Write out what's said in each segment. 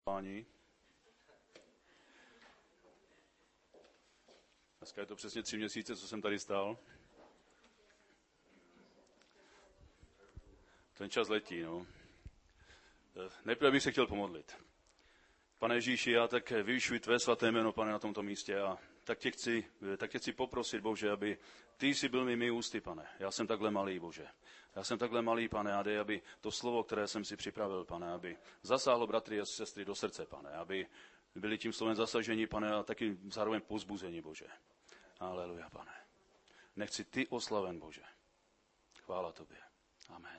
Páni. Dneska je to přesně 3 měsíce, co jsem tady stál. Ten čas letí, no. Nejprve bych se chtěl pomodlit. Pane Ježíši, já tak vyvyšuji tvé svaté jméno, Pane, na tomto místě a tak tě chci poprosit, Bože, aby ty jsi byl mými ústy, Pane. Já jsem takhle malý, Bože. Já jsem takhle malý, Pane, a dej, aby to slovo, které jsem si připravil, Pane, aby zasáhlo bratry a sestry do srdce, Pane, aby byli tím slovem zasaženi, Pane, a taky zároveň povzbuzeni, Bože. Aleluja, Pane. Nechci ty oslaven, Bože. Chvála tobě. Amen.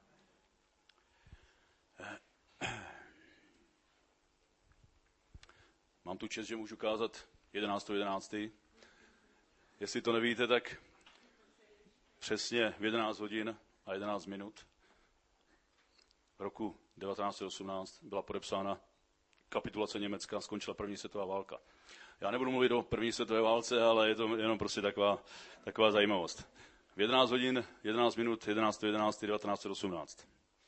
Mám tu čest, že můžu kázat 11.11. Jestli to nevíte, tak přesně v 11 hodin a 11 minut v roku 1918 byla podepsána kapitulace Německa, skončila první světová válka. Já nebudu mluvit o první světové válce, ale je to jenom prostě taková zajímavost. V 11 hodin, 11 minut, 11.11.1918.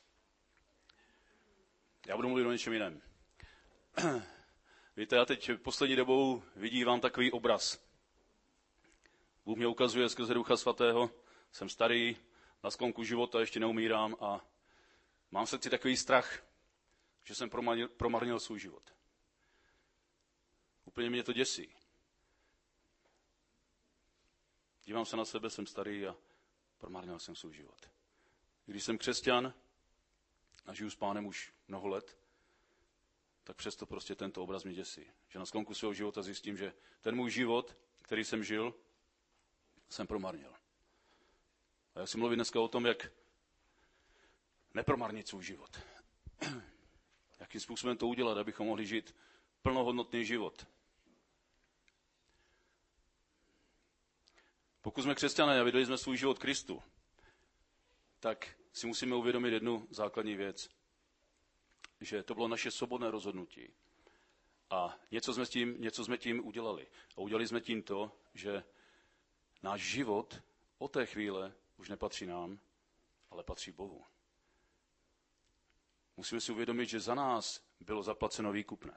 Já budu mluvit o něčem jiném. Víte, já teď poslední dobou vidívám takový obraz. Bůh mě ukazuje skrze Ducha Svatého, jsem starý, na sklonku života, ještě neumírám a mám v srdci takový strach, že jsem promarnil svůj život. Úplně mě to děsí. Dívám se na sebe, jsem starý a promarnil jsem svůj život. Když jsem křesťan a žiju s Pánem už mnoho let, tak přesto prostě tento obraz mě děsí. Že na sklonku svého života zjistím, že ten můj život, který jsem žil, jsem promarnil. A já si mluvím dneska o tom, jak nepromarnit svůj život. Jakým způsobem to udělat, abychom mohli žít plnohodnotný život. Pokud jsme křesťané a vydali jsme svůj život Kristu, tak si musíme uvědomit jednu základní věc. Že to bylo naše svobodné rozhodnutí. A něco jsme tím udělali. A udělali jsme tím to, že náš život od té chvíle už nepatří nám, ale patří Bohu. Musíme si uvědomit, že za nás bylo zaplaceno výkupné.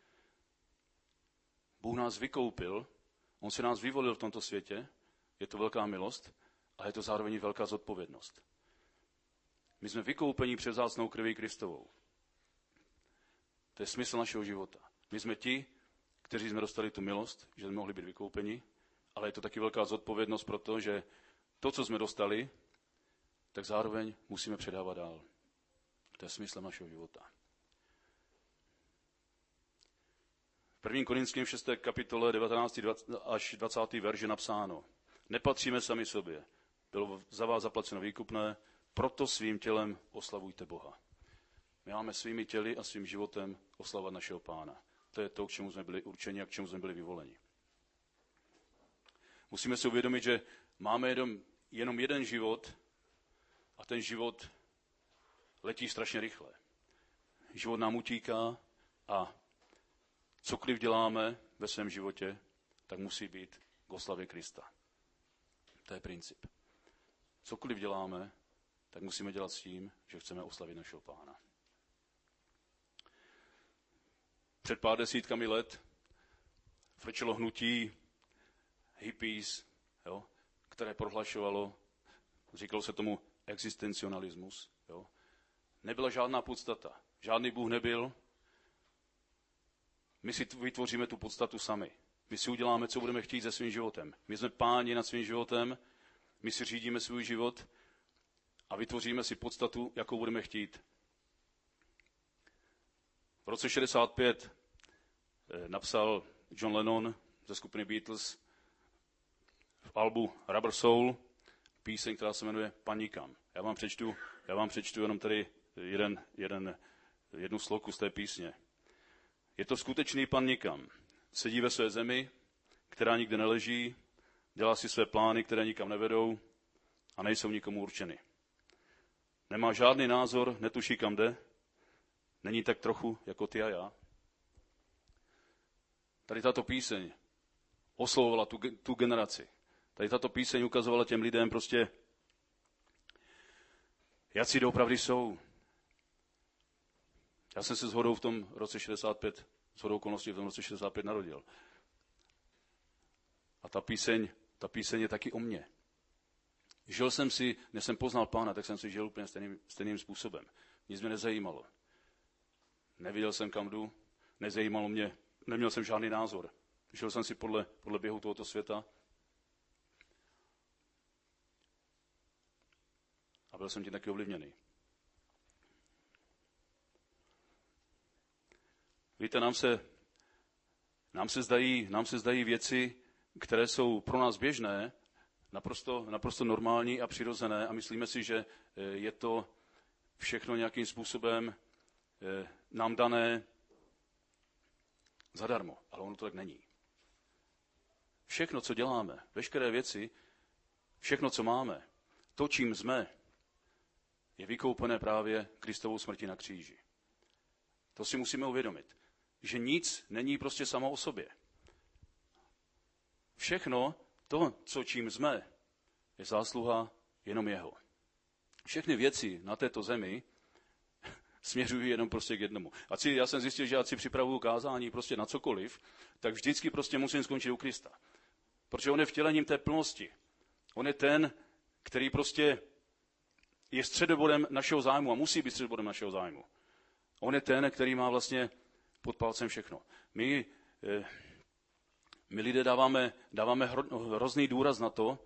Bůh nás vykoupil, on si nás vyvolil v tomto světě, je to velká milost, ale je to zároveň velká zodpovědnost. My jsme vykoupeni před vzácnou krví Kristovou. To je smysl našeho života. My jsme ti, kteří jsme dostali tu milost, že jsme mohli být vykoupeni, ale je to taky velká zodpovědnost, protože to, co jsme dostali, tak zároveň musíme předávat dál. To je smysl našeho života. V 1. Korinským 6. kapitole 19. až 20. verš je napsáno: Nepatříme sami sobě, bylo za vás zaplaceno výkupné, proto svým tělem oslavujte Boha. My máme svými těly a svým životem oslavovat našeho Pána. To je to, k čemu jsme byli určeni a k čemu jsme byli vyvoleni. Musíme si uvědomit, že máme jenom jeden život a ten život letí strašně rychle. Život nám utíká a cokoliv děláme ve svém životě, tak musí být k oslavě Krista. To je princip. Cokoliv děláme, tak musíme dělat s tím, že chceme oslavit našeho Pána. Před pár desítkami let frčelo hnutí hippies, které prohlašovalo, říkalo se tomu existencionalismus. Nebyla žádná podstata, žádný Bůh nebyl. My si vytvoříme tu podstatu sami. My si uděláme, co budeme chtít se svým životem. My jsme páni nad svým životem, my si řídíme svůj život a vytvoříme si podstatu, jakou budeme chtít. V roce 65 napsal John Lennon ze skupiny Beatles v albu Rubber Soul píseň, která se jmenuje Pan nikam. Já vám přečtu jenom tady jednu sloku z té písně. Je to skutečný pan nikam. Sedí ve své zemi, která nikde neleží, dělá si své plány, které nikam nevedou a nejsou nikomu určeny. Nemá žádný názor, netuší kam jde, není tak trochu jako ty a já. Tady tato píseň oslovovala tu generaci. Tady tato píseň ukazovala těm lidem prostě, jací doopravdy jsou. Já jsem se shodou v tom roce 65, shodou okolností v tom roce 65 narodil. A ta píseň je taky o mně. Žil jsem si, než jsem poznal Pána, tak jsem si žil úplně stejným způsobem. Nic mě nezajímalo. Neviděl jsem, kam jdu, nezajímalo mě, neměl jsem žádný názor. Žil jsem si podle běhu tohoto světa a byl jsem tím taky ovlivněný. Víte, nám se zdají věci, které jsou pro nás běžné, naprosto normální a přirozené a myslíme si, že je to všechno nějakým způsobem nám dané zadarmo, ale ono to tak není. Všechno, co děláme, veškeré věci, všechno, co máme, to, čím jsme, je vykoupené právě Kristovou smrtí na kříži. To si musíme uvědomit, že nic není prostě samo o sobě. Všechno to, co čím jsme, je zásluha jenom jeho. Všechny věci na této zemi směřují jenom prostě k jednomu. Já jsem zjistil, že ať si připravuju kázání prostě na cokoliv, tak vždycky prostě musím skončit u Krista. Protože on je vtělením té plnosti. On je ten, který prostě je středobodem našeho zájmu a musí být středobodem našeho zájmu. On je ten, který má vlastně pod palcem všechno. My lidé dáváme hrozný důraz na to,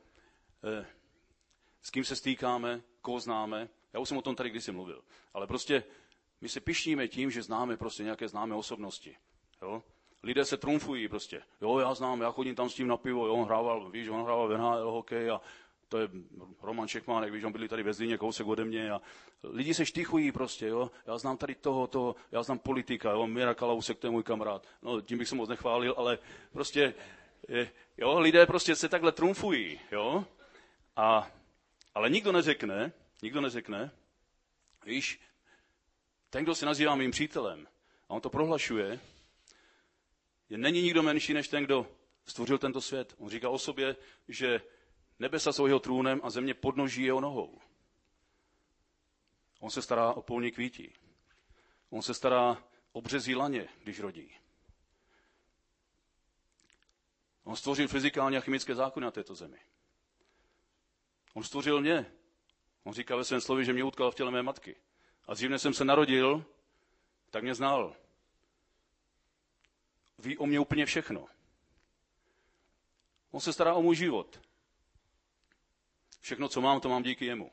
s kým se stýkáme, koho známe. Já už jsem o tom tady kdysi mluvil. Ale prostě my se pyšníme tím, že známe prostě nějaké známé osobnosti. Jo? Lidé se trumfují prostě. Jo, já chodím tam s tím na pivo, jo, on hrával v NHL hokej a to je Roman Čechmánek, víš, on byli tady ve Zlíně, kousek ode mě a lidi se štychují prostě, jo. Já znám tady toho, já znám politika, jo, Míra Kalousek, to je můj kamarád. No, tím bych se moc nechválil, ale prostě, jo, lidé prostě se takhle trumfují, jo. Ale nikdo neřekne, víš, ten, kdo se nazývá mým přítelem, a on to prohlašuje, není nikdo menší než ten, kdo stvořil tento svět. On říká o sobě, že nebesa jsou jeho trůnem a země podnoží jeho nohou. On se stará o polní kvítí. On se stará o březí laně, když rodí. On stvořil fyzikální a chemické zákony na této zemi. On stvořil mě. On říká ve svém slově, že mě utkal v těle mé matky. A dřív, než jsem se narodil, tak mě znal. Ví o mě úplně všechno. On se stará o můj život. Všechno, co mám, to mám díky jemu.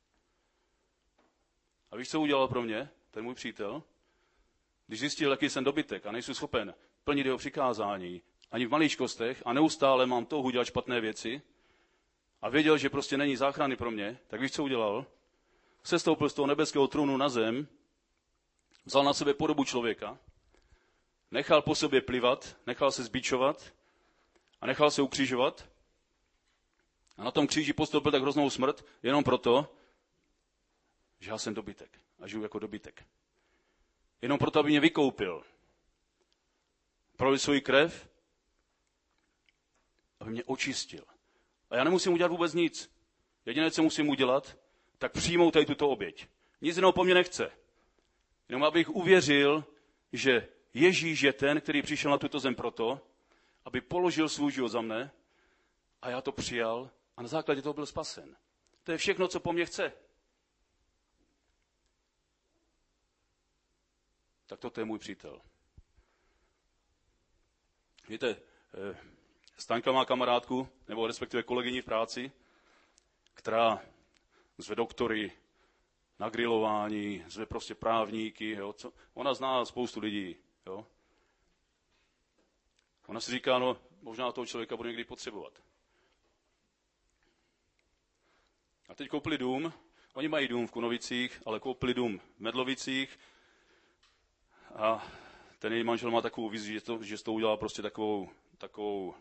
A víš, co udělal pro mě, ten můj přítel? Když zjistil, jaký jsem dobytek a nejsem schopen plnit jeho přikázání, ani v maličkostech a neustále mám touhu dělat špatné věci a věděl, že prostě není záchrany pro mě, tak víš, co udělal? Sestoupil z toho nebeského trůnu na zem, vzal na sebe podobu člověka, nechal po sobě plivat, nechal se zbičovat a nechal se ukřižovat. A na tom kříži podstoupil tak hroznou smrt jenom proto, že já jsem dobytek a žiju jako dobytek. Jenom proto, aby mě vykoupil. Prolil svou krev, aby mě očistil. A já nemusím udělat vůbec nic. Jediné, co musím udělat, tak přijmout tady tuto oběť. Nic jiného po mně nechce. Jenom abych uvěřil, že Ježíš je ten, který přišel na tuto zem proto, aby položil svůj život za mne a já to přijal a na základě toho byl spasen. To je všechno, co po mně chce. Tak toto je můj přítel. Víte, Staňka má kamarádku, nebo respektive kolegyni v práci, která zve doktory na grilování, zve prostě právníky. Jo, ona zná spoustu lidí. Jo. Ona si říká, no možná toho člověka budu někdy potřebovat. A teď koupili dům, oni mají dům v Kunovicích, ale koupili dům v Medlovicích a ten její manžel má takovou vizi, že to udělá prostě takovou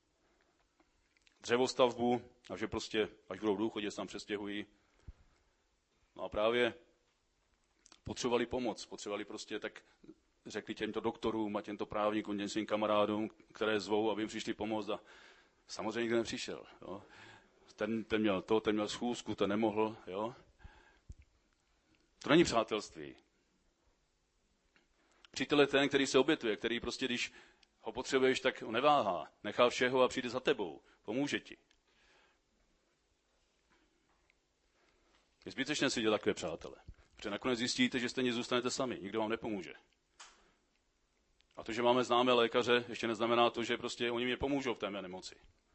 dřevostavbu a že prostě, až budou důchodě, se tam přestěhují. No a právě potřebovali pomoc, potřebovali prostě, tak řekli těmto doktorům a těmto právníkům, těm svým kamarádům, které zvou, aby jim přišli pomoct a samozřejmě nikdo nepřišel. Jo. Ten měl to, ten měl schůzku, ten nemohl. Jo. To není přátelství. Přítel je ten, který se obětuje, který prostě, když ho potřebuješ, tak ho neváhá. Nechá všeho a přijde za tebou. Pomůže ti. Je zbytečné si dělat takové přátele. Protože nakonec zjistíte, že stejně zůstanete sami. Nikdo vám nepomůže. A to, že máme známé lékaře, ještě neznamená to, že prostě oni mě pomůžou v té mé nemoci.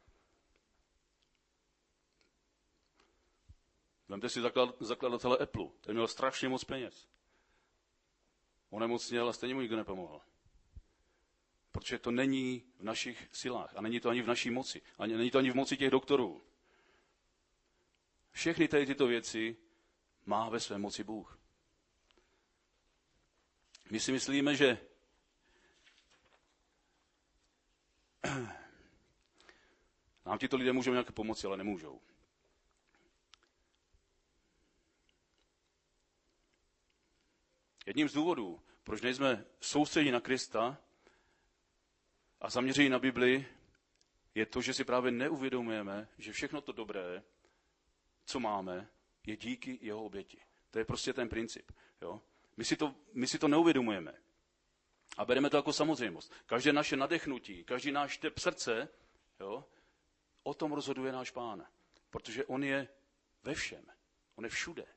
Vemte si zakladatele Apple. Ten měl strašně moc peněz. Onemocněl a stejně mu nikdo nepomohl. Protože to není v našich silách. A není to ani v naší moci. A není to ani v moci těch doktorů. Všechny tady tyto věci má ve své moci Bůh. My si myslíme, že nám tito lidé můžou nějak pomoci, ale nemůžou. Jedním z důvodů, proč nejsme soustředí na Krista a zaměření na Bibli, je to, že si právě neuvědomujeme, že všechno to dobré, co máme, je díky jeho oběti. To je prostě ten princip. Jo? My si to neuvědomujeme. A bereme to jako samozřejmost. Každé naše nadechnutí, každý náš tep srdce, jo, o tom rozhoduje náš Pán. Protože on je ve všem. On je všude.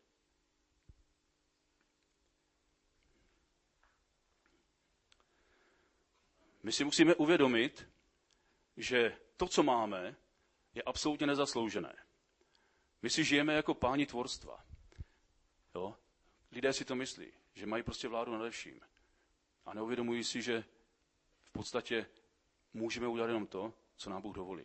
My si musíme uvědomit, že to, co máme, je absolutně nezasloužené. My si žijeme jako páni tvorstva. Jo? Lidé si to myslí, že mají prostě vládu nad vším. A neuvědomují si, že v podstatě můžeme udělat jenom to, co nám Bůh dovolí.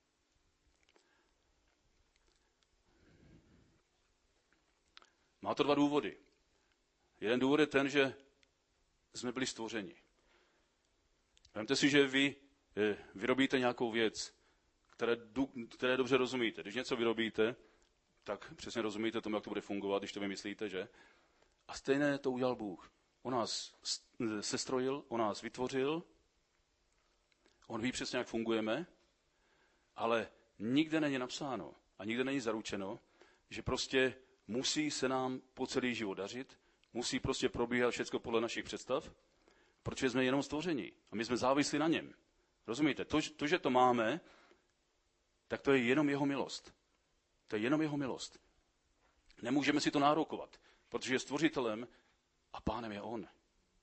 Má to dva důvody. Jeden důvod je ten, že jsme byli stvořeni. Vemte si, že vy vyrobíte nějakou věc, které dobře rozumíte. Když něco vyrobíte, tak přesně rozumíte tomu, jak to bude fungovat, když to vymyslíte, že? A stejné to udělal Bůh. On nás sestrojil, on nás vytvořil, on ví přesně, jak fungujeme, ale nikde není napsáno a nikde není zaručeno, že prostě musí se nám po celý život dařit, musí prostě probíhat všechno podle našich představ, protože jsme jenom stvoření a my jsme závislí na něm. Rozumíte? To, že to máme, tak to je jenom jeho milost. To je jenom jeho milost. Nemůžeme si to nárokovat, protože je stvořitelem a pánem je on.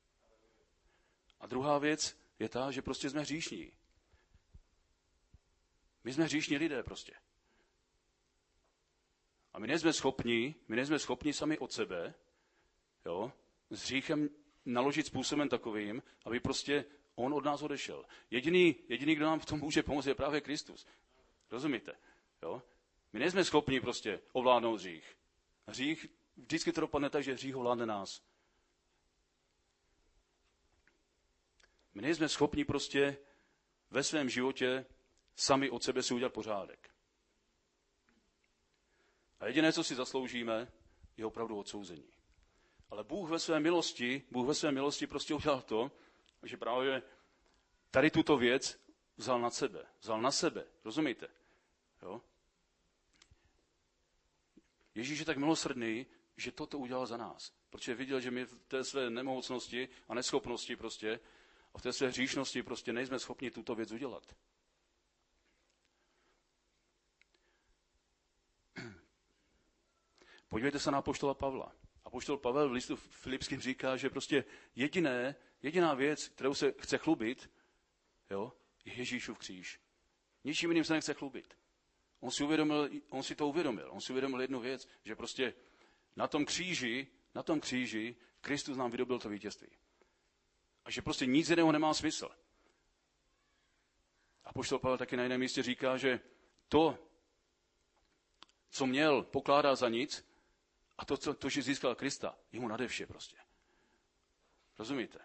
A druhá věc je ta, že prostě jsme hříšní. My jsme hříšní lidé prostě. A my nejsme schopni sami od sebe, jo, s hříchem naložit způsobem takovým, aby prostě on od nás odešel. Jediný, kdo nám v tom může pomoct, je právě Kristus. Rozumíte? Jo? My nejsme schopni prostě ovládnout hřích. Hřích vždycky to dopadne tak, že hřích ovládne nás. My nejsme schopni prostě ve svém životě sami od sebe si udělat pořádek. A jediné, co si zasloužíme, je opravdu odsouzení. Ale Bůh ve své milosti prostě udělal to, že právě tady tuto věc vzal na sebe. Rozumíte? Jo? Ježíš je tak milosrdný, že toto udělal za nás. Protože viděl, že my v té své nemohoucnosti a neschopnosti prostě a v té své hříšnosti prostě nejsme schopni tuto věc udělat. Podívejte se na apoštola Pavla. Apoštol Pavel v listu Filipským říká, že prostě jediná věc, kterou se chce chlubit, jo, je Ježíšův kříž. Ničím jiným se nechce chlubit. On si to uvědomil. On si uvědomil jednu věc, že prostě na tom kříži Kristus nám vydobil to vítězství. A že prostě nic jiného nemá smysl. Apoštol Pavel taky na jiném místě říká, že to, co měl, pokládá za nic, a to, že získal Krista, je mu nade vše prostě. Rozumíte?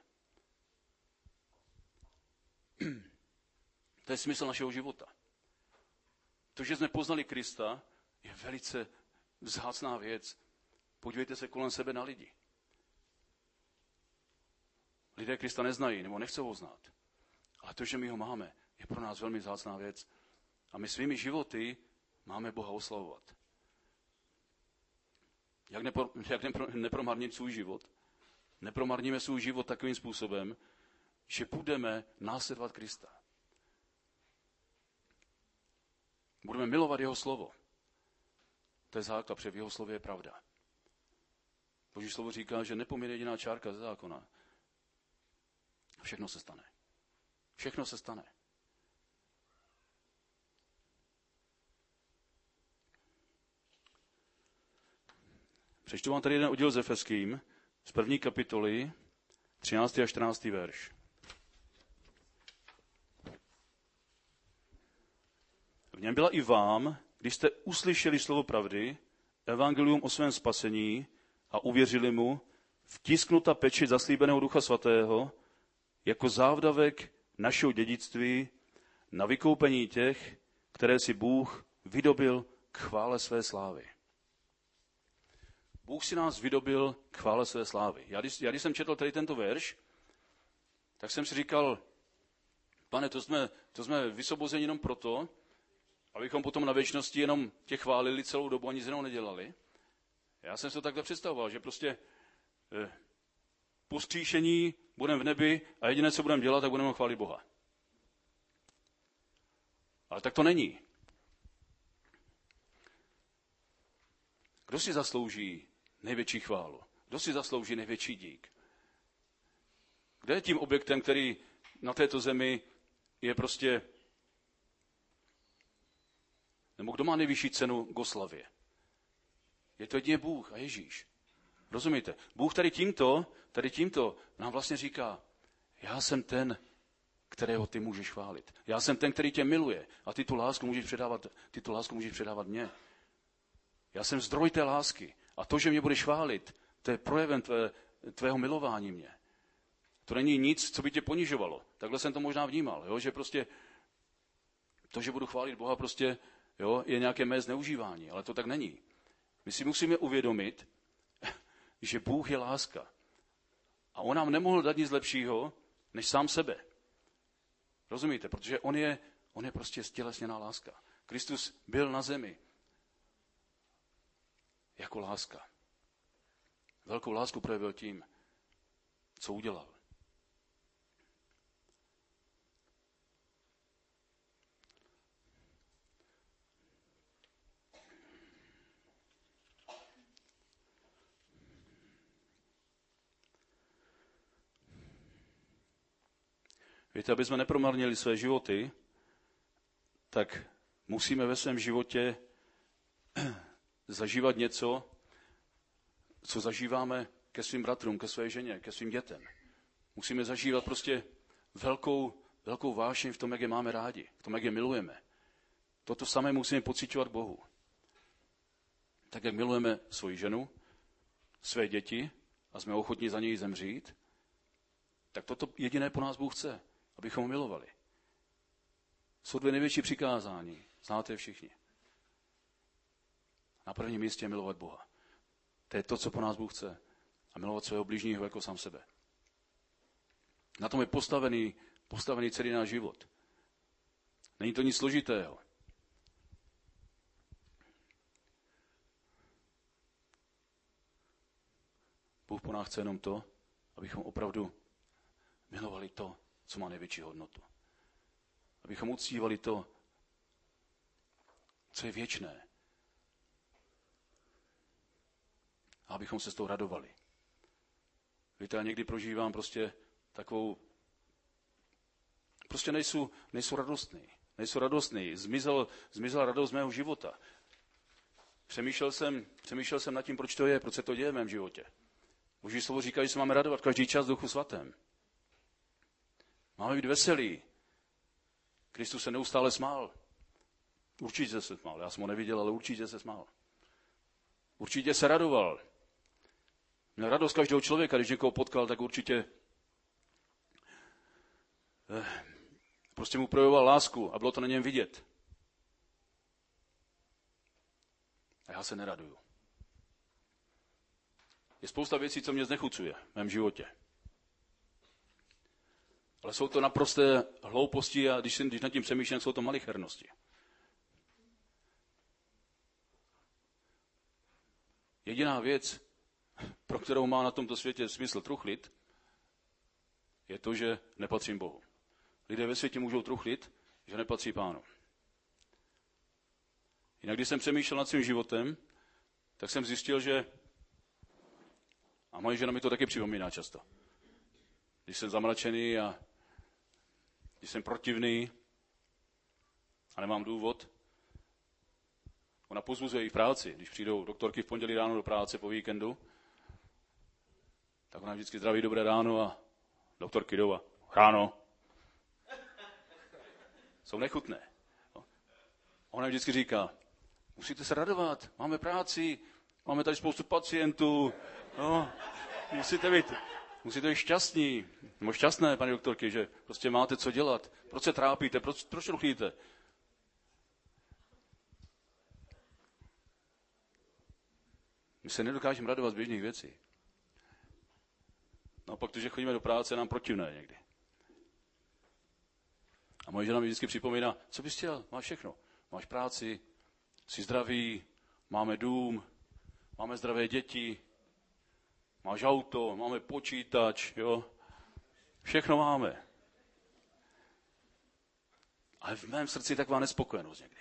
To je smysl našeho života. To, že jsme poznali Krista, je velice vzácná věc. Podívejte se kolem sebe na lidi. Lidé Krista neznají nebo nechcou ho znát. Ale to, že my ho máme, je pro nás velmi vzácná věc. A my svými životy máme Boha oslavovat. Jak nepromarnit svůj život? nepromarníme svůj život takovým způsobem, že budeme následovat Krista. Budeme milovat jeho slovo. To je základ, protože v jeho slově je pravda. Boží slovo říká, že nepomine jediná čárka ze zákona. Všechno se stane. Všechno se stane. Přečtu vám tady jeden oddíl z Efeským, z 1. kapitoly, 13. a 14. verš. V něm byla i vám, když jste uslyšeli slovo pravdy, evangelium o svém spasení a uvěřili mu, vtisknuta pečeť zaslíbeného Ducha Svatého, jako závdavek našeho dědictví na vykoupení těch, které si Bůh vydobil k chvále své slávy. Bůh si nás vydobil k chvále své slávy. Když jsem četl tady tento verš, tak jsem si říkal, Pane, to jsme vysobozeni jenom proto, abychom potom na věčnosti jenom tě chválili celou dobu a nic jiného nedělali. Já jsem si to takhle představoval, že prostě po vzkříšení budeme v nebi a jediné, co budeme dělat, tak budeme chválit Boha. Ale tak to není. Kdo si zaslouží největší chválu? Kdo si zaslouží největší dík? Kdo je tím objektem, který na této zemi je prostě, nebo kdo má nejvyšší cenu k oslavě? Je to jedině Bůh a Ježíš. Rozumíte? Bůh tady tímto nám vlastně říká, já jsem ten, kterého ty můžeš chválit. Já jsem ten, který tě miluje a ty tu lásku můžeš předávat mně. Já jsem zdroj té lásky a to, že mě budeš chválit, to je projevem tvého milování mě. To není nic, co by tě ponižovalo. Takhle jsem to možná vnímal, jo? Že prostě to, že budu chválit Boha, prostě jo, je nějaké mé zneužívání, ale to tak není. My si musíme uvědomit, že Bůh je láska. A on nám nemohl dát nic lepšího, než sám sebe. Rozumíte? Protože on je prostě stělesněná láska. Kristus byl na zemi jako láska. Velkou lásku projevil tím, co udělal. Víte, aby jsme nepromarnili své životy, tak musíme ve svém životě zažívat něco, co zažíváme ke svým bratrům, ke své ženě, ke svým dětem. Musíme zažívat prostě velkou vášeň v tom, jak je máme rádi, v tom, jak je milujeme. Toto samé musíme pociťovat Bohu. Tak, jak milujeme svoji ženu, své děti a jsme ochotní za něj zemřít, tak toto jediné po nás Bůh chce, abychom ho milovali. Jsou dvě největší přikázání, znáte všichni. Na prvním místě milovat Boha. To je to, co po nás Bůh chce. A milovat svého bližního jako sám sebe. Na tom je postavený celý náš život. Není to nic složitého. Bůh po nás chce jenom to, abychom opravdu milovali to, co má největší hodnotu. Abychom uctívali to, co je věčné. A abychom se s tou radovali. Víte, já někdy prožívám prostě takovou, prostě nejsou radostný. Zmizela radost z mého života. Přemýšlel jsem nad tím, proč to je, proč se to děje v mém životě. Boží slovo říká, že se máme radovat každý čas v Duchu Svatém. Máme být veselí. Kristus se neustále smál. Určitě se smál. Já jsem ho neviděl, ale určitě se smál. Určitě se radoval. Měl radost každého člověka, když někoho potkal, tak určitě prostě mu projevoval lásku a bylo to na něm vidět. A já se neraduju. Je spousta věcí, co mě znechucuje v mém životě. Ale jsou to naprosté hlouposti a když nad tím přemýšlím, jsou to malichernosti. Jediná věc, pro kterou má na tomto světě smysl truchlit, je to, že nepatřím Bohu. Lidé ve světě můžou truchlit, že nepatří Pánu. Jinak, když jsem přemýšlel nad svým životem, tak jsem zjistil, že, a moje žena mi to taky připomíná často, když jsem zamračený a když jsem protivný a nemám důvod, ona pozbuzuje i v práci. Když přijdou doktorky v pondělí ráno do práce po víkendu, tak ona vždycky zdraví dobré ráno a doktorky jdou a ráno. Jsou nechutné. Ona vždycky říká, musíte se radovat, máme práci, máme tady spoustu pacientů, no, musíte být šťastní, nebo šťastné, paní doktorky, že prostě máte co dělat. Proč se trápíte, proč truchlíte? My se nedokážeme radovat z běžných věcí. No pak, když chodíme do práce, je nám protivné někdy. A moje žena mi vždycky připomíná, co bys chtěl, máš všechno. Máš práci, jsi zdravý, máme dům, máme zdravé děti, máš auto, máme počítač, jo. Všechno máme. Ale v mém srdci je taková nespokojenost někdy.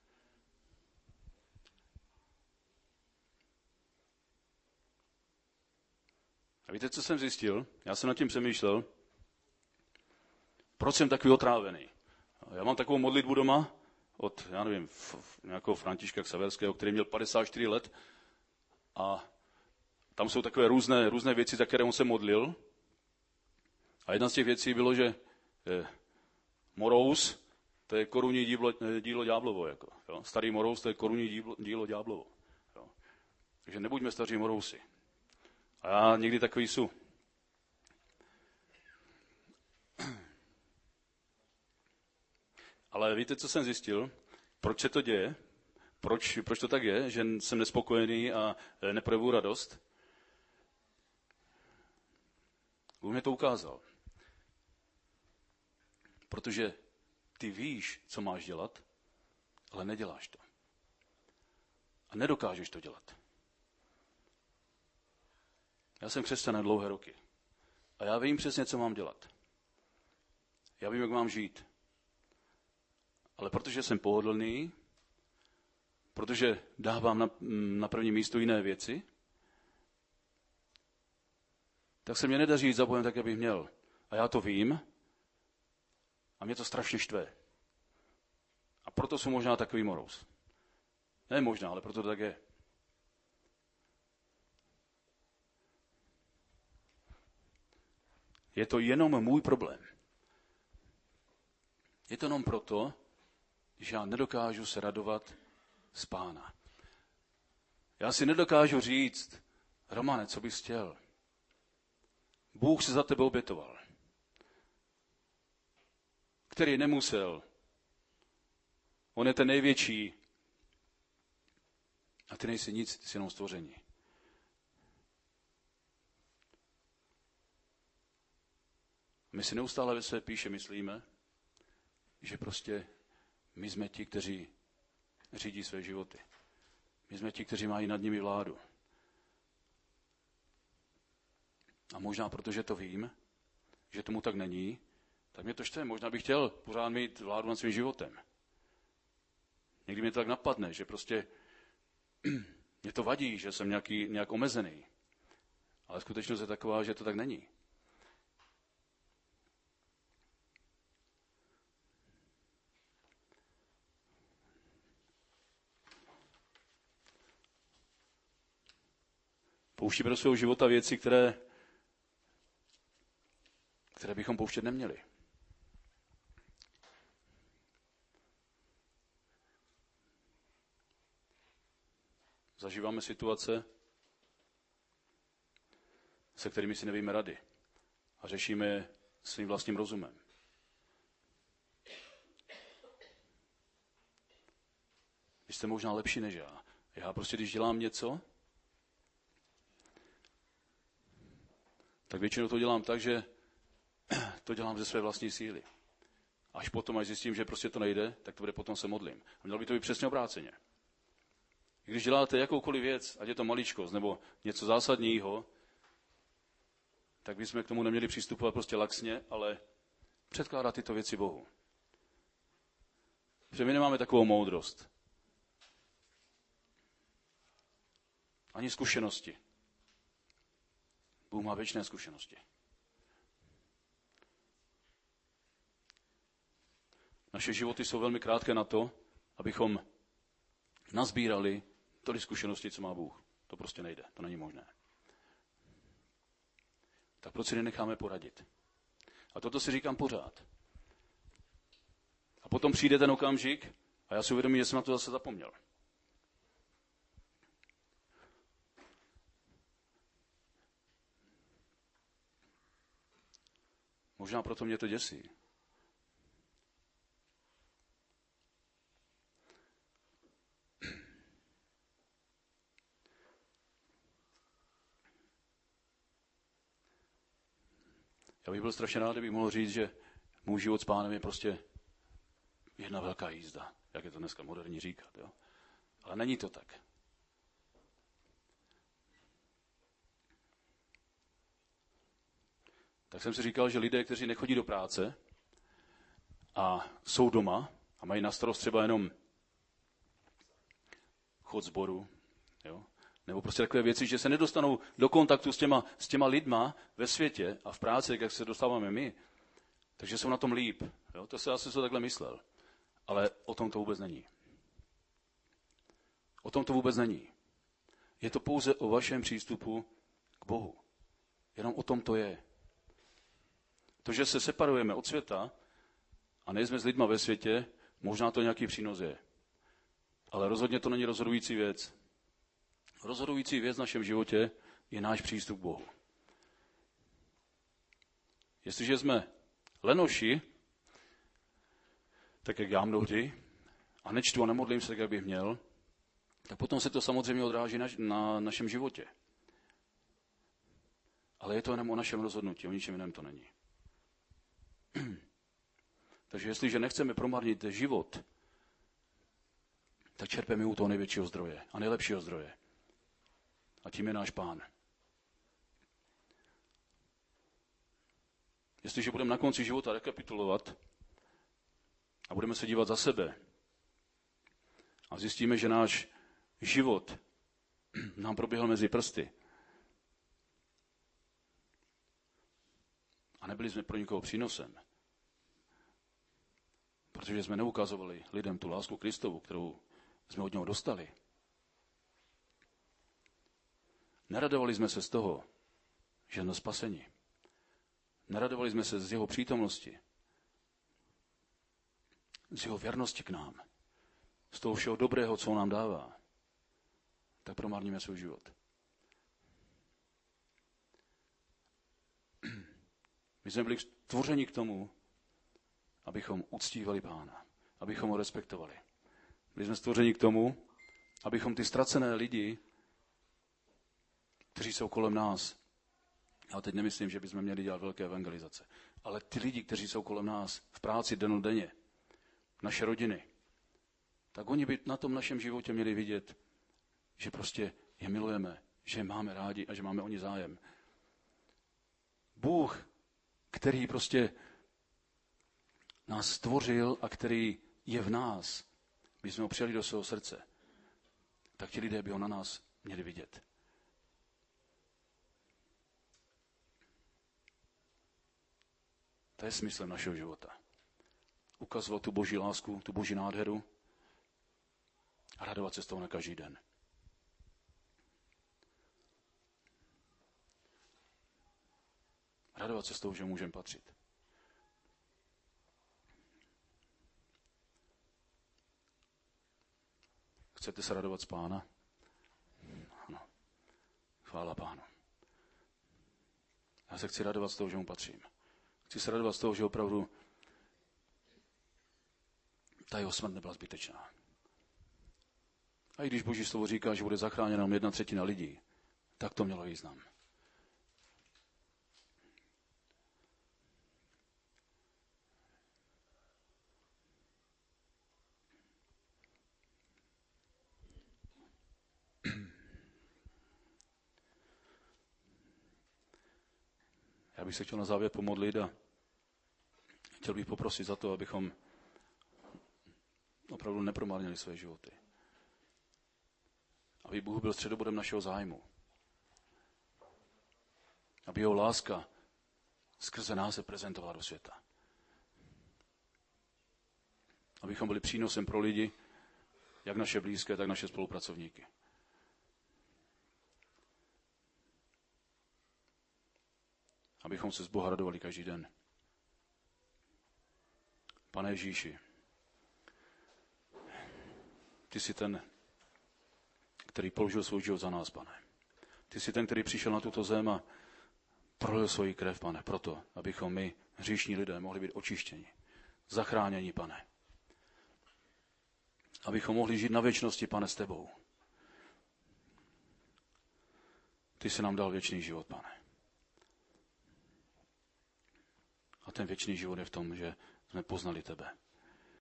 A víte, co jsem zjistil? Já jsem nad tím přemýšlel. Proč jsem takový otrávený? Já mám takovou modlitbu doma od, já nevím, nějakého Františka Xaverského, který měl 54 let. A tam jsou takové různé věci, za které on se modlil. A jedna z těch věcí bylo, že morous, to je korunní dílo ďáblovo. Jako, jo? Starý morous, to je korunní dílo ďáblovo. Jo? Takže nebuďme staří morousy. A já někdy takový jsou. Ale víte, co jsem zjistil? Proč se to děje? Proč to tak je, že jsem nespokojený a neprojevuji radost? Bůh mě to ukázal. Protože ty víš, co máš dělat, ale neděláš to. A nedokážeš to dělat. Já jsem křesťan dlouhé roky. A já vím přesně, co mám dělat. Já vím, jak mám žít. Ale protože jsem pohodlný, protože dávám na první místo jiné věci, tak se mě nedaří jít za Bohem tak, jak bych měl. A já to vím a mě to strašně štve. A proto jsem možná takový morous. Ne možná, ale proto to tak je. Je to jenom můj problém. Je to jenom proto, že já nedokážu se radovat z Pána. Já si nedokážu říct, Romane, co bys chtěl? Bůh se za tebe obětoval. Který nemusel. On je ten největší. A ty nejsi nic, ty jsi jenom stvoření. My si neustále ve své píše myslíme, že prostě my jsme ti, kteří řídí své životy. My jsme ti, kteří mají nad nimi vládu. A možná protože to vím, že tomu tak není, tak mě to štve. Možná bych chtěl pořád mít vládu nad svým životem. Někdy mě to tak napadne, že prostě mě to vadí, že jsem nějak omezený. Ale skutečnost je taková, že to tak není. Pouštíme do svého života věci, které bychom pouštět neměli. Zažíváme situace, se kterými si nevíme rady a řešíme je svým vlastním rozumem. Vy jste možná lepší než já. Já prostě, když dělám něco, tak většinou to dělám tak, že to dělám ze své vlastní síly. Až potom, až zjistím, že prostě to nejde, tak to bude potom se modlím. A mělo by to být přesně obráceně. Když děláte jakoukoliv věc, ať je to maličkost nebo něco zásadního, tak bychom k tomu neměli přistupovat prostě laxně, ale předkládat tyto věci Bohu. Protože my nemáme takovou moudrost. Ani zkušenosti. Bůh má věčné zkušenosti. Naše životy jsou velmi krátké na to, abychom nazbírali tolik zkušeností, co má Bůh. To prostě nejde, to není možné. Tak proč si nenecháme poradit? A toto si říkám pořád. A potom přijde ten okamžik a já si uvědomím, že jsem na to zase zapomněl. Možná proto mě to děsí. Já bych byl strašně rád, kdybych mohl říct, že můj život s Pánem je prostě jedna velká jízda, jak je to dneska moderní říkat. Jo? Ale není to tak. Tak jsem si říkal, že lidé, kteří nechodí do práce a jsou doma a mají na starost třeba jenom chod sboru, jo? Nebo prostě takové věci, že se nedostanou do kontaktu s těma lidma ve světě a v práci, jak se dostáváme my, takže jsou na tom líp. Jo? To se asi takhle myslel. Ale o tom to vůbec není. O tom to vůbec není. Je to pouze o vašem přístupu k Bohu. Jenom o tom to je. To, že se separujeme od světa a nejsme s lidma ve světě, možná to nějaký přínos je. Ale rozhodně to není rozhodující věc. Rozhodující věc v našem životě je náš přístup k Bohu. Jestliže jsme lenoši, tak jak já mnohdy, a nečtu a nemodlím se tak, jak bych měl, tak potom se to samozřejmě odráží na našem životě. Ale je to jenom o našem rozhodnutí, o ničem jiném to není. Takže jestliže nechceme promarnit život, tak čerpeme u toho největšího zdroje a nejlepšího zdroje. A tím je náš Pán. Jestliže budeme na konci života rekapitulovat a budeme se dívat za sebe a zjistíme, že náš život nám proběhl mezi prsty a nebyli jsme pro nikoho přínosem, protože jsme neukazovali lidem tu lásku Kristovu, kterou jsme od něho dostali. Neradovali jsme se z toho, že jsme spaseni. Neradovali jsme se z jeho přítomnosti, z jeho věrnosti k nám, z toho všeho dobrého, co on nám dává. Tak promarníme svůj život. My jsme byli stvořeni k tomu, abychom uctívali Pána, abychom ho respektovali. Byli jsme stvořeni k tomu, abychom ty ztracené lidi, kteří jsou kolem nás, já teď nemyslím, že bychom měli dělat velké evangelizace, ale ty lidi, kteří jsou kolem nás v práci dennodenně, naše rodiny, tak oni by na tom našem životě měli vidět, že prostě je milujeme, že je máme rádi a že máme o ně zájem. Bůh, který prostě nás stvořil a který je v nás, my jsme ho přijali do svého srdce, tak ti lidé by ho na nás měli vidět. To je smyslem našeho života. Ukazovat tu boží lásku, tu boží nádheru a radovat se z toho na každý den. Radovat se z toho, že můžeme patřit. Chcete se radovat z Pána? Ano. Chvála Pánu. Já se chci radovat z toho, že mu patřím. Chci se radovat z toho, že opravdu ta jeho smrt nebyla zbytečná. A i když Boží slovo říká, že bude zachráněna 1/3 lidí, tak to mělo význam. bych se chtěl na závěr pomodlit a chtěl bych poprosit za to, abychom opravdu nepromarnili své životy. Aby Bůh byl středobodem našeho zájmu. Aby jeho láska skrze nás se prezentovala do světa. Abychom byli přínosem pro lidi, jak naše blízké, tak naše spolupracovníky. Abychom se z Boha radovali každý den. Pane Ježíši, ty jsi ten, který položil svůj život za nás, pane. Ty jsi ten, který přišel na tuto zem a prolil svoji krev, pane, proto, abychom my, hříšní lidé, mohli být očištěni, zachráněni, pane. Abychom mohli žít na věčnosti, pane, s tebou. Ty jsi nám dal věčný život, pane. A ten věčný život je v tom, že jsme poznali tebe.